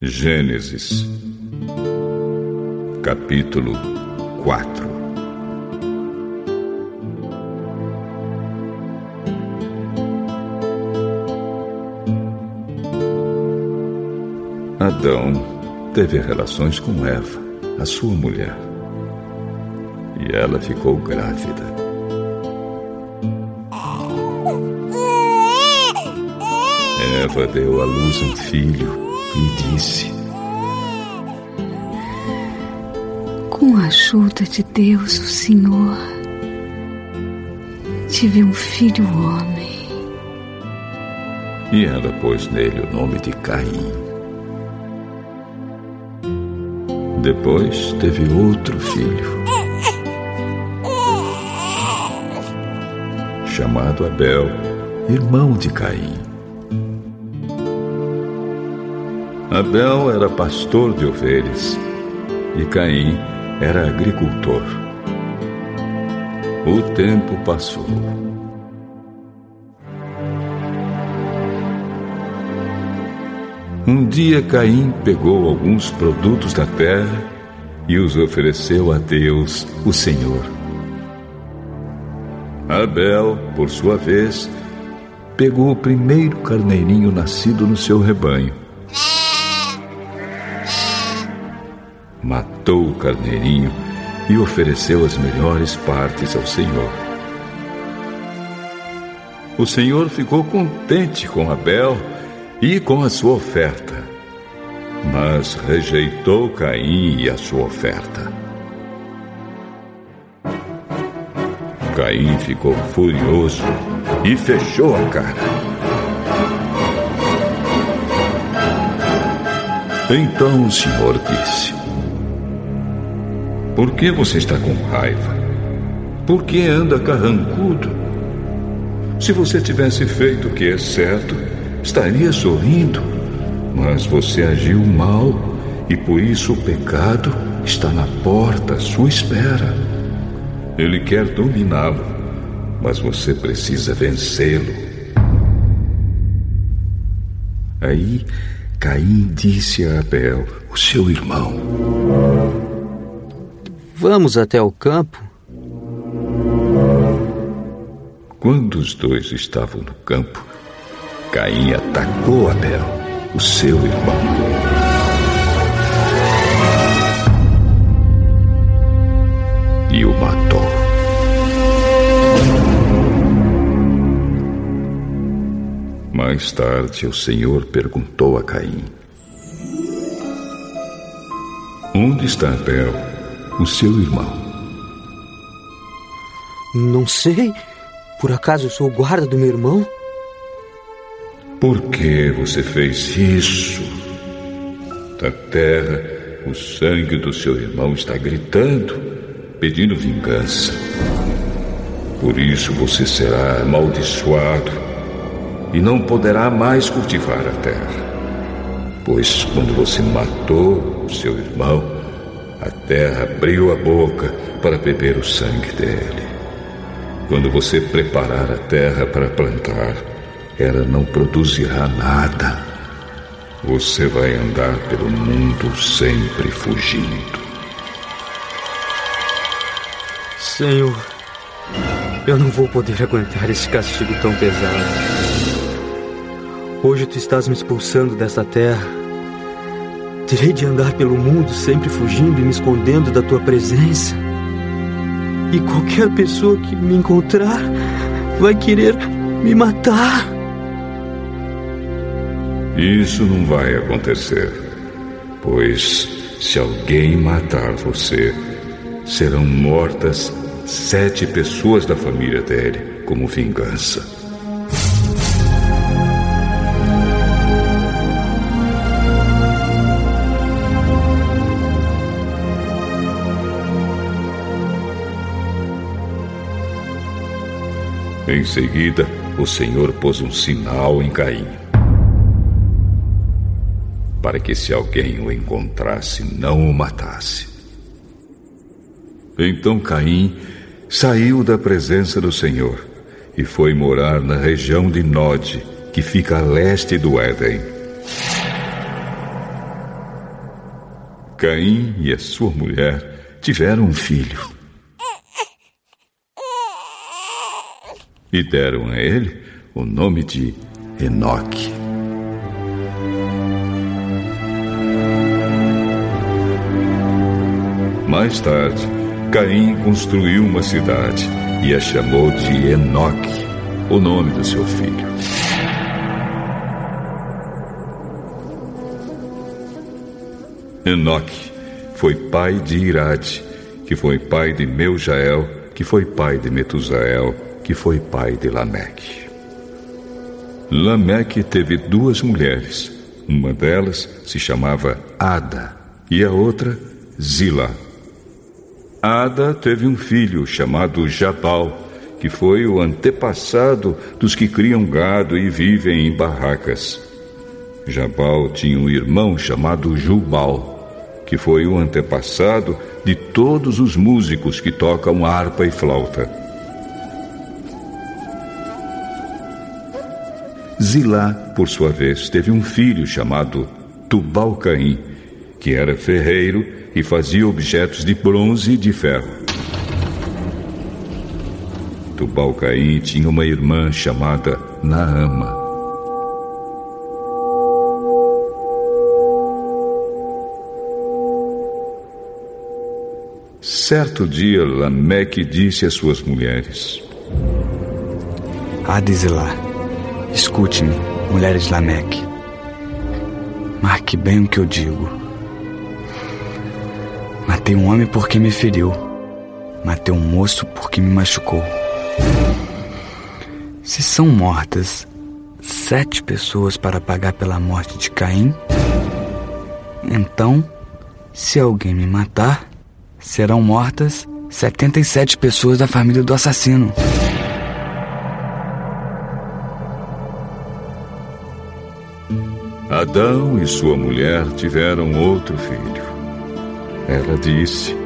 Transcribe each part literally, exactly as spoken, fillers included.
Gênesis, capítulo quatro. Adão teve relações com Eva, a sua mulher, e ela ficou grávida. Eva deu à luz um filho e disse: com a ajuda de Deus, o Senhor, tive um filho homem. E ela pôs nele o nome de Caim. Depois teve outro filho, chamado Abel, irmão de Caim. Abel era pastor de ovelhas e Caim era agricultor. O tempo passou. Um dia Caim pegou alguns produtos da terra e os ofereceu a Deus, o Senhor. Abel, por sua vez, pegou o primeiro carneirinho nascido no seu rebanho. Matou o carneirinho e ofereceu as melhores partes ao Senhor. O Senhor ficou contente com Abel e com a sua oferta, mas rejeitou Caim e a sua oferta. Caim ficou furioso e fechou a cara. Então o Senhor disse: por que você está com raiva? Por que anda carrancudo? Se você tivesse feito o que é certo, estaria sorrindo, mas você agiu mal e por isso o pecado está na porta à sua espera. Ele quer dominá-lo, mas você precisa vencê-lo. Aí Caim disse a Abel, o seu irmão: vamos até o campo? Quando os dois estavam no campo, Caim atacou Abel, o seu irmão. E o matou. Mais tarde, o Senhor perguntou a Caim: onde está Abel, o seu irmão? Não sei. Por acaso eu sou o guarda do meu irmão? Por que você fez isso? Da terra, o sangue do seu irmão está gritando, pedindo vingança. Por isso você será amaldiçoado e não poderá mais cultivar a terra. Pois quando você matou o seu irmão, a terra abriu a boca para beber o sangue dele. Quando você preparar a terra para plantar, ela não produzirá nada. Você vai andar pelo mundo sempre fugindo. Senhor, eu não vou poder aguentar esse castigo tão pesado. Hoje tu estás me expulsando dessa terra. Terei de andar pelo mundo sempre fugindo e me escondendo da tua presença. E qualquer pessoa que me encontrar vai querer me matar. Isso não vai acontecer, pois se alguém matar você, serão mortas sete pessoas da família dele como vingança. Em seguida, o Senhor pôs um sinal em Caim, para que se alguém o encontrasse, não o matasse. Então Caim saiu da presença do Senhor e foi morar na região de Nod, que fica a leste do Éden. Caim e a sua mulher tiveram um filho e deram a ele o nome de Enoque. Mais tarde, Caim construiu uma cidade e a chamou de Enoque, o nome do seu filho. Enoque foi pai de Irade, que foi pai de Meujael, que foi pai de Metusael, que foi pai de Lameque. Lameque teve duas mulheres. Uma delas se chamava Ada e a outra Zila. Ada teve um filho chamado Jabal, que foi o antepassado dos que criam gado e vivem em barracas. Jabal tinha um irmão chamado Jubal, que foi o antepassado de todos os músicos que tocam harpa e flauta. Zilá, por sua vez, teve um filho chamado Tubal-Caim, que era ferreiro e fazia objetos de bronze e de ferro. Tubal-Caim tinha uma irmã chamada Naama. Certo dia, Lameque disse às suas mulheres: Ada e Zilá, escute-me, mulheres de Lameque. Marque bem o que eu digo. Matei um homem porque me feriu. Matei um moço porque me machucou. Se são mortas sete pessoas para pagar pela morte de Caim, então, se alguém me matar, serão mortas setenta e sete pessoas da família do assassino. Adão e sua mulher tiveram outro filho. Ela disse: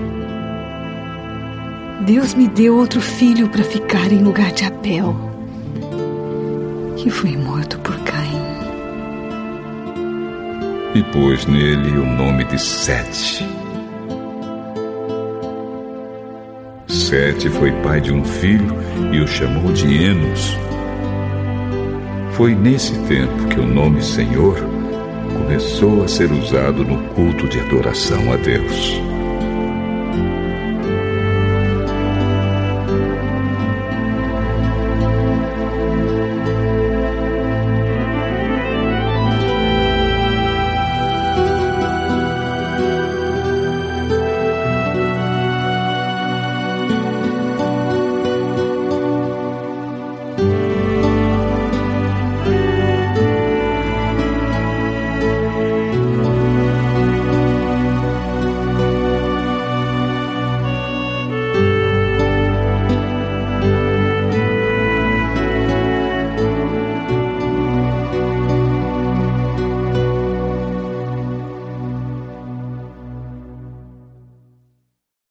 Deus me deu outro filho para ficar em lugar de Abel, que foi morto por Caim. E pôs nele o nome de Sete. Sete foi pai de um filho e o chamou de Enos. Foi nesse tempo que o nome Senhor começou a ser usado no culto de adoração a Deus.